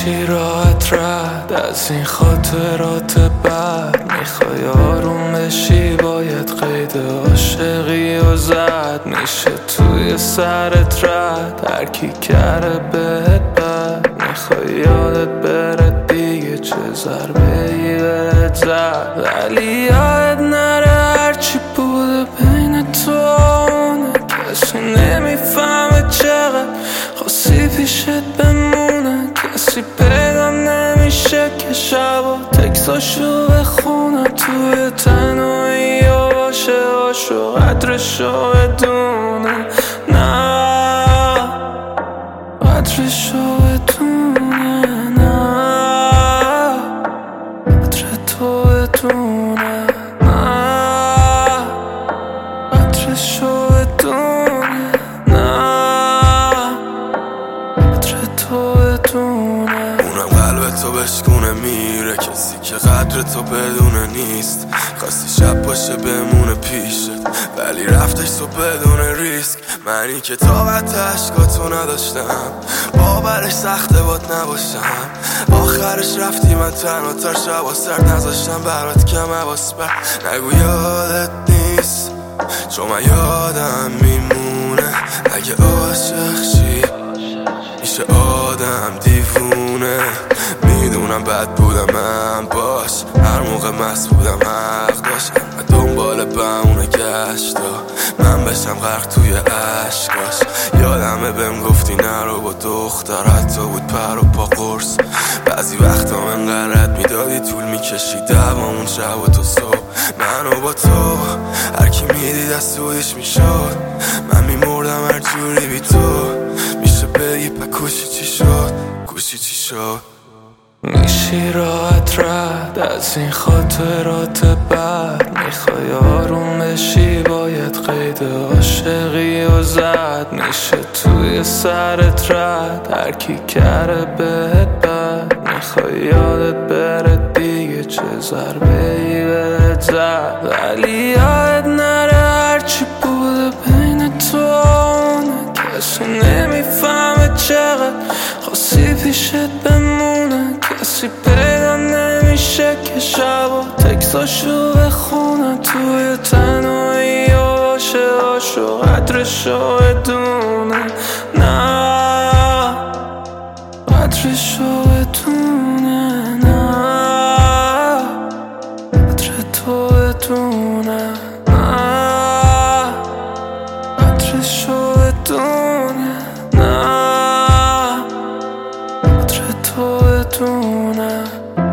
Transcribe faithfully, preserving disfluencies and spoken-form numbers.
میشی راحت رد از این خاطرات بد. میخوای آروم بشی باید قید عاشقی و زد. میشه توی سرت رد هرکی کرده بهت بد. میخوای یادت بره دیگه چه ضربه ای بهت زد. ولی یاد نره هرچی بوده بین تو اونه. کسی نمیفهمه چقدر خواستی پیشت بمونه. کسی پیدا نمیشه که شبا تکساشو بخونه. توی تنهایی و باشه باشو قدرشو بدونه. نه قدرشو بدونه. نه قدر تو بدونه. نه قدرشو بدونه. نه قدر تو بدونه. اونم قلب تو بشکونه میره کسی که قدر تو بدونه نیست. خواستی شب باشه بمونه پیشت ولی رفتش تو بدون ریسک. منی که طاقت عشقاتو نداشتم باورش سخته باد نباشم. آخرش رفتی من تنها تا شبا سر نذاشتم برات کم حواس بر. نگو یادت نیست چون من یادم میمونه. اگه عاشق شی میشه آدم دیوونه. میدونم بد بودم من باش هر موقع مست بودم حق داشت. من دنبال بهونه گشتا من بشم غرق توی عشقاش. یادمه بهم گفتی نرو با دختر حتی بود پر و پا قرص. بعضی وقتا من قرد میدادی طول میکشی دوامون شب و تو صبح. منو با تو هرکی میدید از سودش میشد. من میمردم هر جوری بی تو. میشه بگی پا کوشی چی شد کوشی چی شد. میشی راحت رد از این خاطرات بد. میخوای آروم بشی باید قید عاشقی و زد. میشه توی سرت رد هرکی کرده بهت بد. میخوای یادت بره دیگه چه ضربه ای بهت زد. ولی یاد نره هرچی بوده بین تو اونه. کسی نمیفهمه چقدر خواستی پیشت بمونه. کسی پیدا نمیشه که شبا تکساشو بخونه. توی تنهایی و باشه باشو قدرشو بدونه. نه قدرشو بدونه. نه قدر تو بدونه. نه قدرشو بدونه. نه قدر تو بدونه.